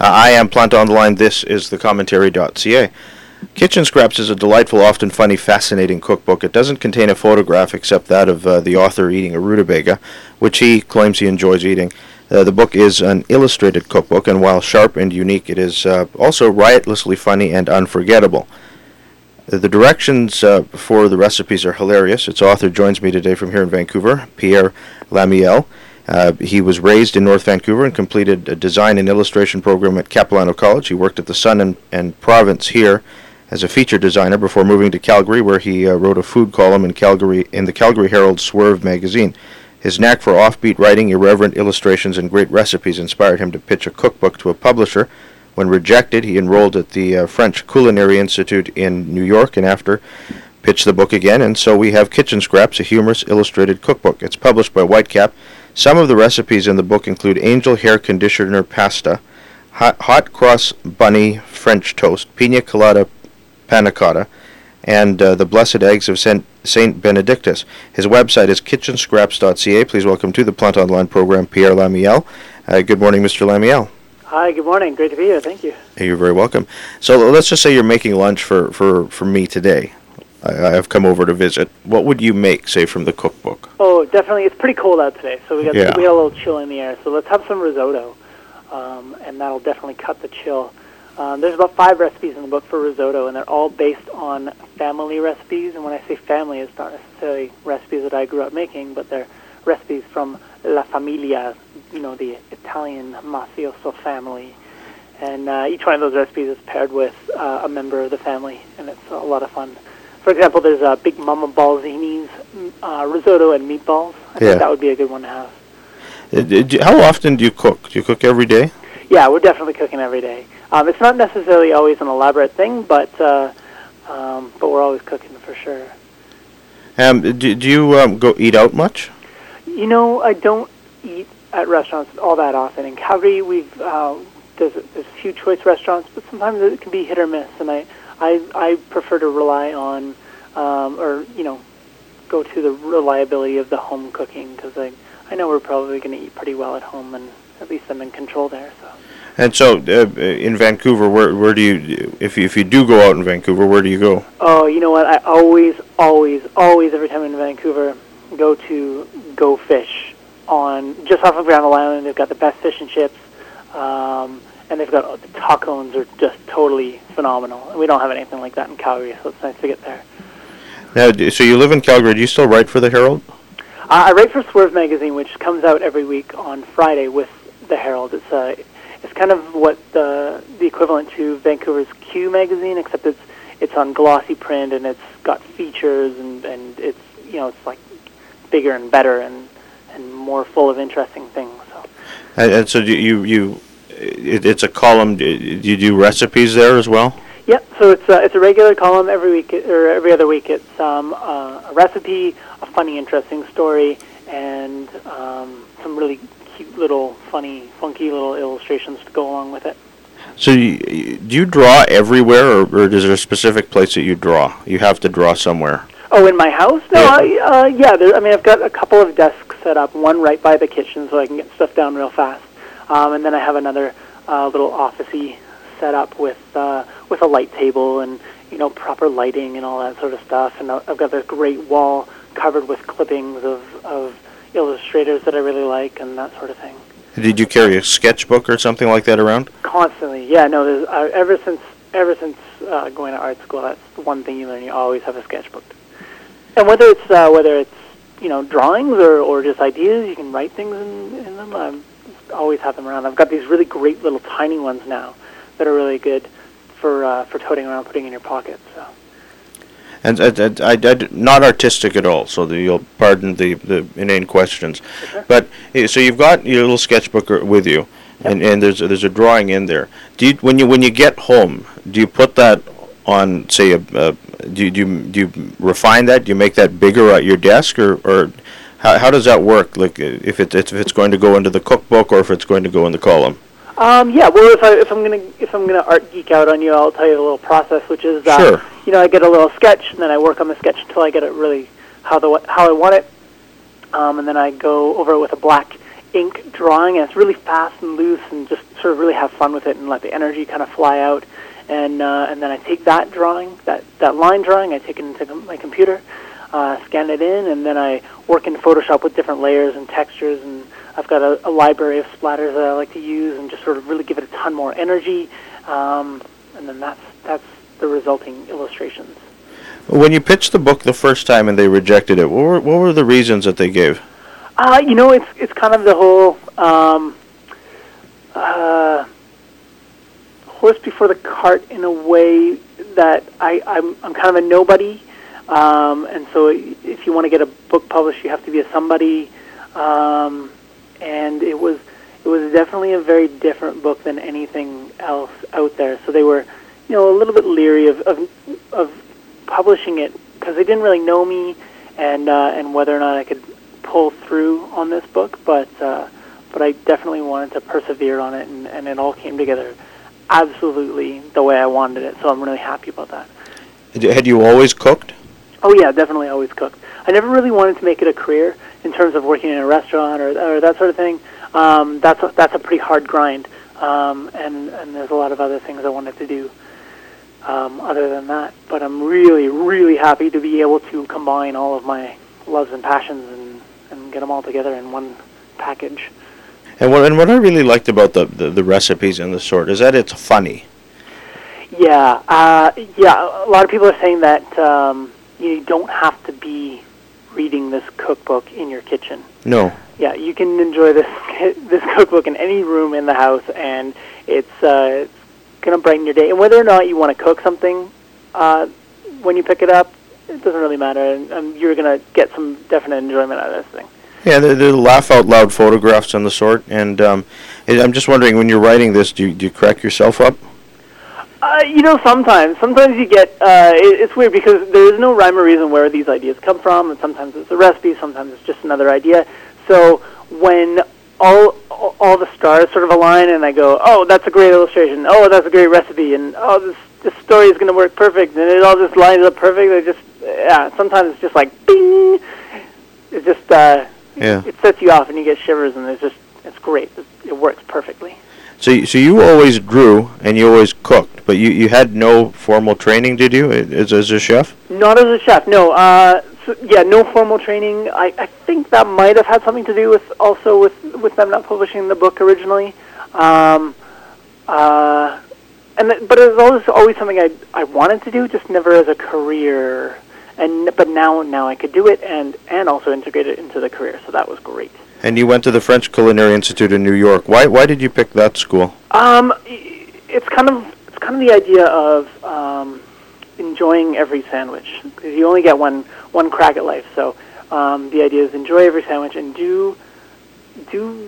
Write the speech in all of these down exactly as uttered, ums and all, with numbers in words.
I am Plant on the Line. This is the commentary dot c a. Kitchen Scraps is a delightful, often funny, fascinating cookbook. It doesn't contain a photograph except that of uh, the author eating a rutabaga, which he claims he enjoys eating. Uh, the book is an illustrated cookbook, and while sharp and unique, it is uh, also riotously funny and unforgettable. Uh, the directions uh, for the recipes are hilarious. Its author joins me today from here in Vancouver, Pierre Lamiel. Uh, he was raised in North Vancouver and completed a design and illustration program at Capilano College. He worked at the Sun and, and Province here as a feature designer before moving to Calgary, where he uh, wrote a food column in Calgary in the Calgary Herald Swerve magazine. His knack for offbeat writing, irreverent illustrations, and great recipes inspired him to pitch a cookbook to a publisher. When rejected, he enrolled at the uh, French Culinary Institute in New York, and after pitched the book again. And so we have Kitchen Scraps, a humorous illustrated cookbook. It's published by Whitecap. Some of the recipes in the book include angel hair conditioner pasta, hot, hot cross bunny French toast, pina colada panna cotta, and uh, the blessed eggs of Saint Saint Benedictus. His website is kitchen scraps dot c a. Please welcome to the Plant Online program, Pierre Lamiel. Uh, good morning, Mister Lamiel. Hi, good morning. Great to be here. Thank you. Hey, you're very welcome. So let's just say you're making lunch for, for, for me today. I, I've come over to visit. What would you make, say, from the cookbook? Oh, definitely. It's pretty cold out today, so we got yeah. we got a little chill in the air. So let's have some risotto, um, and that'll definitely cut the chill. Um, there's about five recipes in the book for risotto, and they're all based on family recipes. And when I say family, it's not necessarily recipes that I grew up making, but they're recipes from La Famiglia, you know, the Italian mafioso family. And uh, each one of those recipes is paired with uh, a member of the family, and it's a lot of fun. For example, there's uh, Big Mama Balzini's uh, risotto and meatballs. I yeah. think that would be a good one to have. Uh, how often do you cook? Do you cook every day? Yeah, we're definitely cooking every day. Um, it's not necessarily always an elaborate thing, but uh, um, but we're always cooking for sure. Um, do, do you um, go eat out much? You know, I don't eat at restaurants all that often. In Calgary, we've uh, there's, there's a few choice restaurants, but sometimes it can be hit or miss, and I I, I prefer to rely on um, or you know go to the reliability of the home cooking, because I I know we're probably going to eat pretty well at home, and at least I'm in control there. So. And so, uh, in Vancouver, where where do you, if you, if you do go out in Vancouver, where do you go? Oh, you know what? I always, always, always, every time I'm in Vancouver, go to Go Fish on just off of Granville Island. They've got the best fish and chips, um, and they've got the tacos are just totally phenomenal. And we don't have anything like that in Calgary, so it's nice to get there. Now, so you live in Calgary. Do you still write for the Herald? Uh, I write for Swerve magazine, which comes out every week on Friday with the Herald. It's a It's kind of what the the equivalent to Vancouver's Q magazine, except it's it's on glossy print and it's got features and, and it's you know it's like bigger and better and, and more full of interesting things. So. And, and so do you you it, it's a column. Do you do recipes there as well? Yep. So it's a, it's a regular column every week or every other week. It's um, uh, a recipe, a funny, interesting story, and um, some really cute little, funny, funky little illustrations to go along with it. So you, do you draw everywhere, or, or is there a specific place that you draw? You have to draw somewhere. Oh, in my house? No, yeah. I, uh, yeah. There, I mean, I've got a couple of desks set up. One right by the kitchen, so I can get stuff down real fast. Um, and then I have another uh, little office-y set up with uh, with a light table and you know proper lighting and all that sort of stuff. And I've got this great wall covered with clippings of of illustrators that I really like and that sort of thing. Did you carry a sketchbook or something like that around? Constantly, yeah. No, there's, uh, ever since ever since uh, going to art school, that's the one thing you learn. You always have a sketchbook. And whether it's uh, whether it's you know drawings or, or just ideas, you can write things in, in them. I always have them around. I've got these really great little tiny ones now that are really good for uh, for toting around, putting in your pocket. So. And uh, I, I, I, not artistic at all, so the, you'll pardon the, the inane questions. Sure. But so you've got your little sketchbook with you, yep. and, and there's there's a drawing in there. Do you, when you when you get home, do you put that on, say, a, a do you, do you do you refine that? Do you make that bigger at your desk, or or how how does that work? Like if it if it's going to go into the cookbook or if it's going to go in the column? Um, yeah, well, if, I, if I'm gonna if I'm gonna art geek out on you, I'll tell you the little process, which is uh, sure. you know I get a little sketch and then I work on the sketch until I get it really how the how I want it, um, and then I go over it with a black ink drawing, and it's really fast and loose, and just sort of really have fun with it and let the energy kind of fly out. And uh, and then I take that drawing, that, that line drawing, I take it into my computer, uh, scan it in, and then I work in Photoshop with different layers and textures, and I've got a, a library of splatters that I like to use, and just sort of really give it a ton more energy. Um, and then that's that's the resulting illustrations. When you pitched the book the first time and they rejected it, what were, what were the reasons that they gave? Uh, you know, it's it's kind of the whole um, uh, horse before the cart in a way that I, I'm I'm kind of a nobody, um, and so if you want to get a book published, you have to be a somebody, um, and it was it was definitely a very different book than anything else out there. So they were, you know, a little bit leery of of, of publishing it because they didn't really know me, and uh, and whether or not I could pull through on this book, but uh, but I definitely wanted to persevere on it, and, and it all came together absolutely the way I wanted it, so I'm really happy about that. Had you always cooked? Oh yeah, definitely always cooked. I never really wanted to make it a career in terms of working in a restaurant or, or that sort of thing. Um, that's, a, that's a pretty hard grind, um, and, and there's a lot of other things I wanted to do um, other than that, but I'm really, really happy to be able to combine all of my loves and passions and, and get them all together in one package. And what and what I really liked about the, the, the recipes and the sort is that it's funny. Yeah, uh, yeah. A lot of people are saying that um, you don't have to be reading this cookbook in your kitchen. No. Yeah, you can enjoy this this cookbook in any room in the house, and it's uh, it's going to brighten your day. And whether or not you want to cook something uh, when you pick it up, it doesn't really matter, and um, you're going to get some definite enjoyment out of this thing. Yeah, they're, they're laugh-out-loud photographs and the sort, and um, I'm just wondering, when you're writing this, do you, do you crack yourself up? Uh, you know, sometimes. Sometimes you get, uh, it, it's weird because there is no rhyme or reason where these ideas come from, and sometimes it's a recipe, sometimes it's just another idea. So when all all the stars sort of align and I go, oh, that's a great illustration, oh, that's a great recipe, and oh, this, this story is going to work perfect, and it all just lines up perfect, it just, yeah, sometimes it's just like, bing! It just, uh... Yeah. It sets you off, and you get shivers, and it's just, it's great. It, it works perfectly. So, so you always drew, and you always cooked, but you, you had no formal training, did you, as, as a chef? Not as a chef, no. Uh, so, yeah, no formal training. I, I think that might have had something to do with, also with, with them not publishing the book originally. Um, uh, and th- but it was always, always something I, I wanted to do, just never as a career. And but now now I could do it and, and also integrate it into the career, so that was great. And you went to the French Culinary Institute in New York. Why why did you pick that school? Um, it's kind of it's kind of the idea of um, enjoying every sandwich, because you only get one one crack at life. So um, the idea is enjoy every sandwich and do do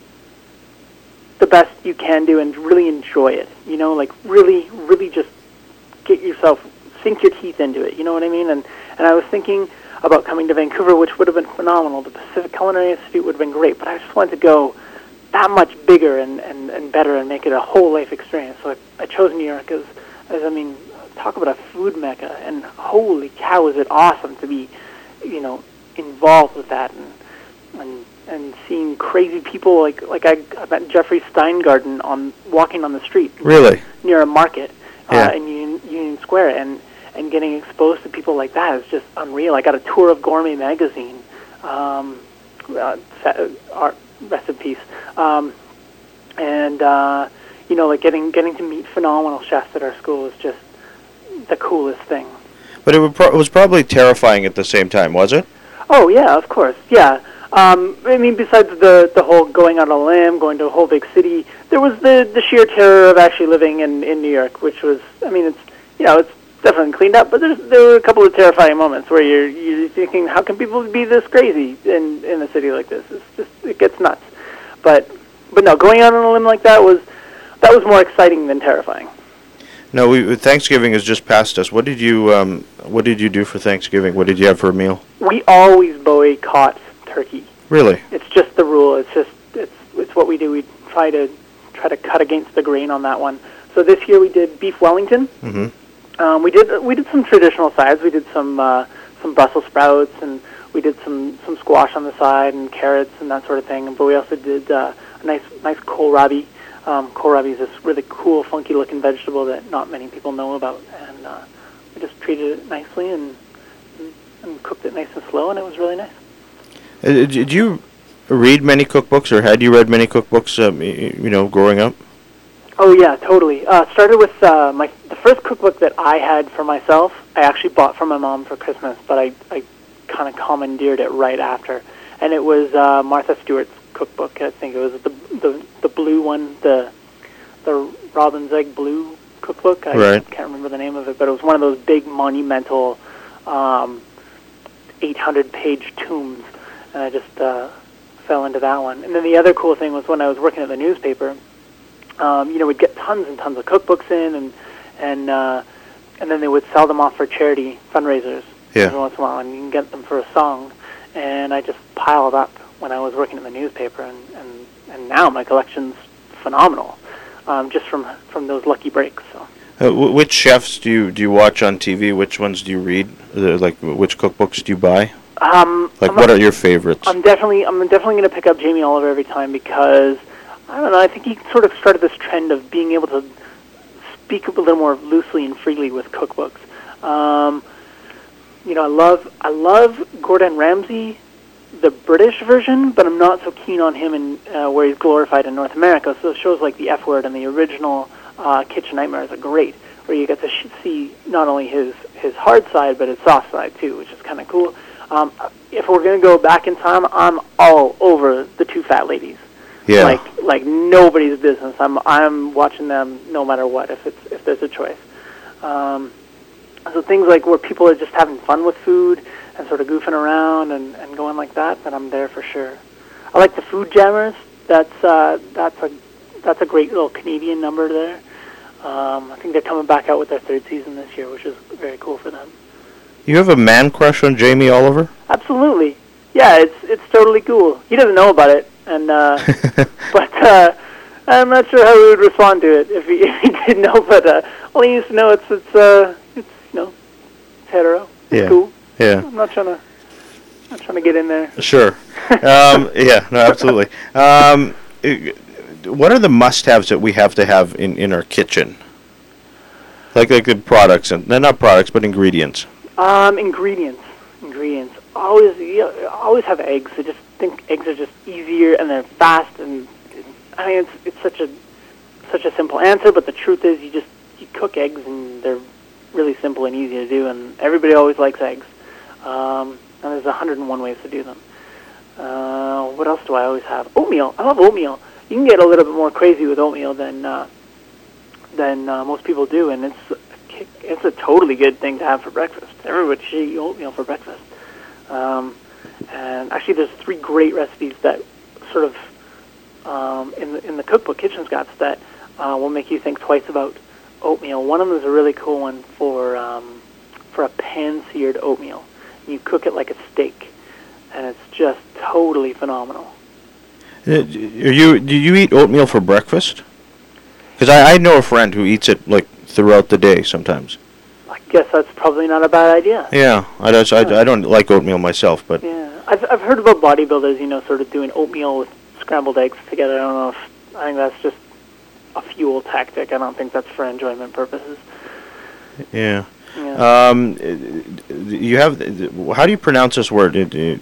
the best you can do and really enjoy it. You know, like really really just get yourself. Sink your teeth into it, you know what I mean? And and I was thinking about coming to Vancouver, which would have been phenomenal. The Pacific Culinary Institute would have been great, but I just wanted to go that much bigger and, and, and better and make it a whole life experience. So I, I chose New York as, as, I mean, talk about a food mecca, and holy cow, is it awesome to be, you know, involved with that and and and seeing crazy people like like I, I met Jeffrey Steingarten on walking on the street. Really? Near a market yeah. uh, in Union, Union Square, and and getting exposed to people like that is just unreal. I got a tour of Gourmet Magazine, um, uh, art recipes, um, and uh, you know, like getting getting to meet phenomenal chefs at our school is just the coolest thing. But it, would pro- it was probably terrifying at the same time, was it? Oh yeah, of course, yeah. Um, I mean, besides the the whole going out on a limb, going to a whole big city, there was the the sheer terror of actually living in, in New York, which was, I mean, it's, you know, it's definitely cleaned up, but there's, there were a couple of terrifying moments where you're you're thinking, how can people be this crazy in in a city like this? It's just, it gets nuts. But but no, going out on a limb like that was that was more exciting than terrifying. No, we, Thanksgiving has just passed us. What did you um what did you do for Thanksgiving? What did you have for a meal? We always boycott turkey. Really? It's just the rule. It's just it's it's what we do. We try to try to cut against the grain on that one. So this year we did beef Wellington. Mm-hmm. Um, we did we did some traditional sides. We did some uh, some Brussels sprouts, and we did some, some squash on the side and carrots and that sort of thing. But we also did uh, a nice nice kohlrabi. Um, kohlrabi is this really cool, funky-looking vegetable that not many people know about, and uh, we just treated it nicely and, and and cooked it nice and slow, and it was really nice. Uh, did you read many cookbooks, or had you read many cookbooks, um, you know, growing up? Oh yeah, totally. Uh, started with uh, my the first cookbook that I had for myself. I actually bought from my mom for Christmas, but I I kind of commandeered it right after, and it was uh, Martha Stewart's cookbook. I think it was the the the blue one, the the Robin's Egg Blue cookbook. I right. can't remember the name of it, but it was one of those big monumental um, eight hundred page tomes, and I just uh, fell into that one. And then the other cool thing was when I was working at the newspaper. Um, you know, we'd get tons and tons of cookbooks in, and and uh, and then they would sell them off for charity fundraisers yeah. every once in a while, and you can get them for a song. And I just piled up when I was working in the newspaper, and, and, and now my collection's phenomenal, um, just from from those lucky breaks. So. Uh, w- which chefs do you do you watch on T V? Which ones do you read? Uh, like, which cookbooks do you buy? Um, like, I'm what a, are your favorites? I'm definitely I'm definitely going to pick up Jamie Oliver every time because. I don't know, I think he sort of started this trend of being able to speak a little more loosely and freely with cookbooks. Um, you know, I love I love Gordon Ramsay, the British version, but I'm not so keen on him in uh, where he's glorified in North America. So shows like The F Word and the original uh, Kitchen Nightmares are great, where you get to sh- see not only his, his hard side, but his soft side too, which is kind of cool. Um, if we're going to go back in time, I'm all over the Two Fat Ladies. Yeah. Like like nobody's business. I'm I'm watching them no matter what if it's if there's a choice. Um, so things like where people are just having fun with food and sort of goofing around and, and going like that, then I'm there for sure. I like the Food Jammers. That's uh, that's a that's a great little Canadian number there. Um, I think they're coming back out with their third season this year, which is very cool for them. You have a man crush on Jamie Oliver? Absolutely. Yeah, it's it's totally cool. He doesn't know about it. And uh, but uh, I'm not sure how he would respond to it if he, if he did know. But uh, all he needs to know it's it's uh, it's you know it's hetero. It's yeah. cool. Yeah. I'm not trying to not trying to get in there. Sure. um, yeah. No. Absolutely. Um, what are the must-haves that we have to have in, in our kitchen? Like like the products and they're not products but ingredients. Um, ingredients. Ingredients. Always you know, always have eggs. I just think eggs are just easier and they're fast, and I mean it's it's such a such a simple answer, but the truth is you just you cook eggs and they're really simple and easy to do, and everybody always likes eggs. Um, and there's a hundred and one ways to do them. Uh, what else do I always have? Oatmeal. I love oatmeal. You can get a little bit more crazy with oatmeal than uh, than uh, most people do, and it's it's a totally good thing to have for breakfast. Everybody should eat oatmeal for breakfast. Um, and actually, there's three great recipes that sort of um, in the in the cookbook Kitchen Scraps that uh, will make you think twice about oatmeal. One of them is a really cool one for um, for a pan-seared oatmeal. You cook it like a steak, and it's just totally phenomenal. Uh, are you do you eat oatmeal for breakfast? Because I, I know a friend who eats it like throughout the day sometimes. I guess that's probably not a bad idea. Yeah, I don't, I, I don't like oatmeal myself, but yeah, I've I've heard about bodybuilders, you know, sort of doing oatmeal with scrambled eggs together. I don't know if I think that's just a fuel tactic. I don't think that's for enjoyment purposes. Yeah. Yeah. Um, you have how do you pronounce this word? The,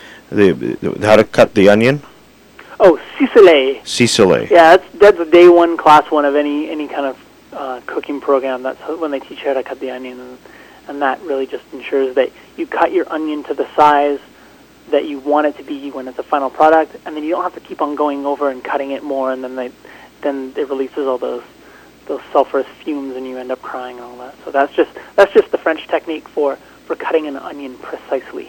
the how to cut the onion? Oh, Sicile. Sicile. Yeah, that's that's a day one, class one of any any kind of uh, cooking program. That's when they teach you how to cut the onion, and, and that really just ensures that you cut your onion to the size that you want it to be when it's a final product, and then you don't have to keep on going over and cutting it more, and then they then it releases all those those sulfurous fumes, and you end up crying and all that. So that's just that's just the French technique for, for cutting an onion precisely.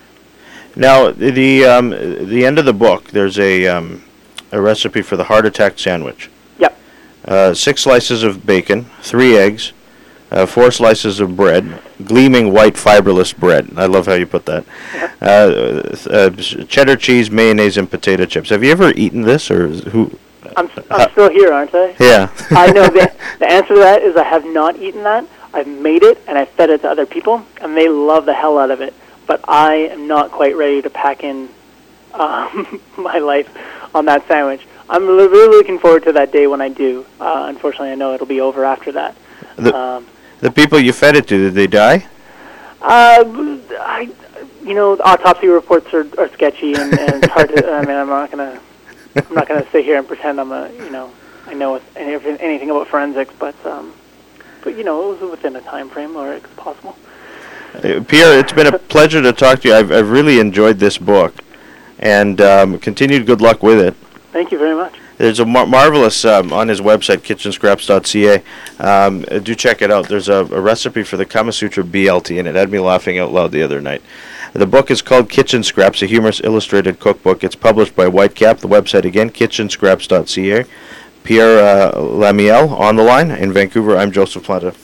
Now, the um, the end of the book, there's a um, a recipe for the heart attack sandwich. Yep. Uh, six slices of bacon, three eggs, uh, four slices of bread, gleaming white fiberless bread. I love how you put that. Yep. Uh, uh, cheddar cheese, mayonnaise, and potato chips. Have you ever eaten this, or is, who? I'm I'm still here, aren't I? Yeah. I know the the answer to that is I have not eaten that. I've made it and I've fed it to other people, and they love the hell out of it. But I am not quite ready to pack in um, my life on that sandwich. I'm really, really looking forward to that day when I do. Uh, unfortunately, I know it'll be over after that. The, um, the people you fed it to, did they die? Uh, I, you know, the autopsy reports are, are sketchy, and, and it's hard to. I mean, I'm not gonna, I'm not gonna sit here and pretend I'm a, you know, I know any, anything about forensics, but, um, but you know, it was within a time frame where it was possible. Uh, Pierre, it's been a pleasure to talk to you. I've, I've really enjoyed this book, and um, continued good luck with it. Thank you very much. There's a mar- marvelous, um, on his website, kitchen scraps dot c a. Um, uh, do check it out. There's a, a recipe for the Kama Sutra B L T, and it had me laughing out loud the other night. The book is called Kitchen Scraps, a humorous illustrated cookbook. It's published by Whitecap. The website again, kitchen scraps dot c a. Pierre uh, Lamiel on the line in Vancouver. I'm Joseph Planta.